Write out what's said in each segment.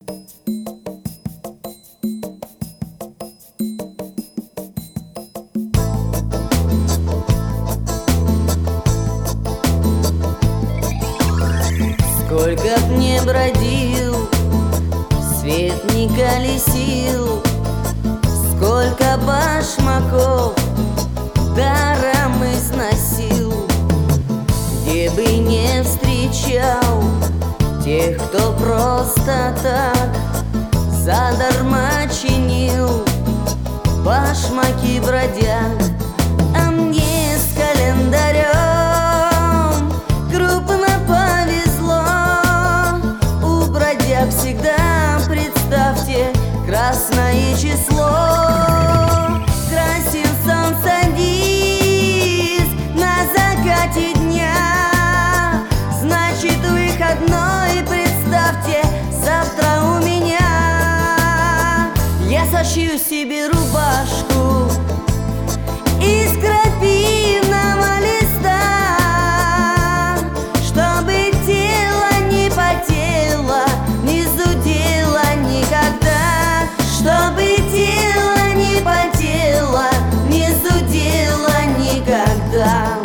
Сколько б не бродил, свет не колесил, сколько башмаков даром износил, где бы не встречал тех, кто просто так задарма чинил башмаки бродяг. А мне с календарем крупно повезло, у бродяг всегда, представьте, красное число. Красив солнце диск на закате дня, значит выходной, представьте, завтра у меня. Я сошью себе рубашку из крапивного листа, чтобы тело не потело, не зудело никогда, чтобы тело не потело, не зудело никогда.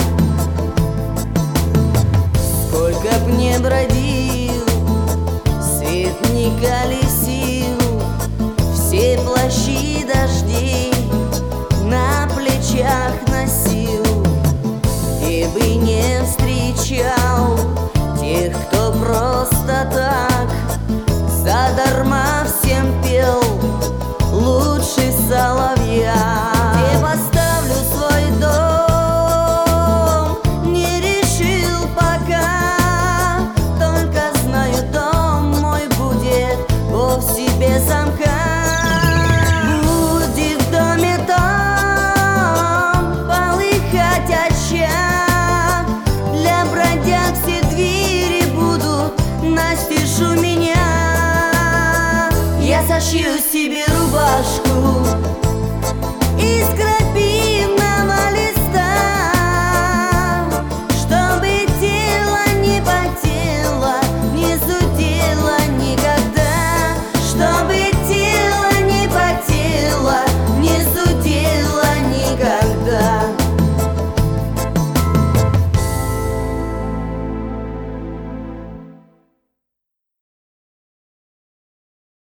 Сколько б не бродил, свет не колесил, все плащи дождей на плечах носил, где бы не встречал тех, кто просто так задарма всем пел лучше соловья. Где поставлю свой дом, не решил пока, только знаю, дом мой будет вовсе без замка. Будет в доме том полыхать очаг, для бродяг все двери будут настежь у меня. Я сошью себе рубашку